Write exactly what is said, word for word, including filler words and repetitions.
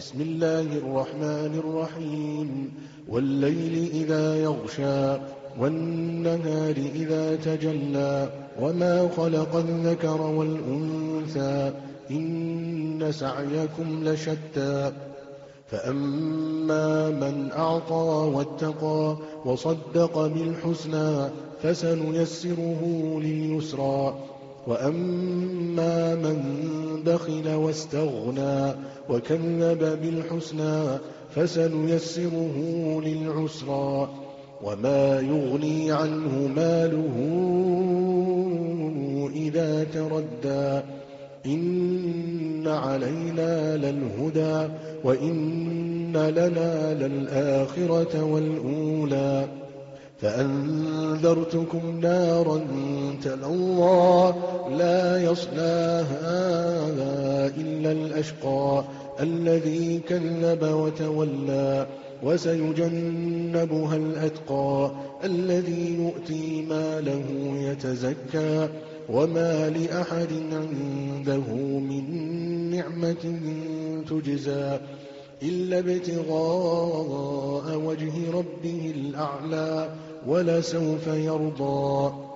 بسم الله الرحمن الرحيم والليل إذا يغشى والنهار إذا تجلى وما خلق الذكر والأنثى إن سعيكم لشتى فأما من أعطى واتقى وصدق بالحسنى فسنيسره لليسرى وأما من بخل واستغنى وكذب بالحسنى فسنيسره للعسرى وما يغني عنه ماله إذا تردى إن علينا للهدى وإن لنا للآخرة والأولى فأنذرتكم نارا تلظى لا يصلاها إلا الأشقى الذي كذب وتولى وسيجنبها الأتقى الذي يؤتي ماله يتزكى وما لأحد عنده من نعمة تجزى إلا ابتغاء وجه ربه الأعلى ولسوف يرضى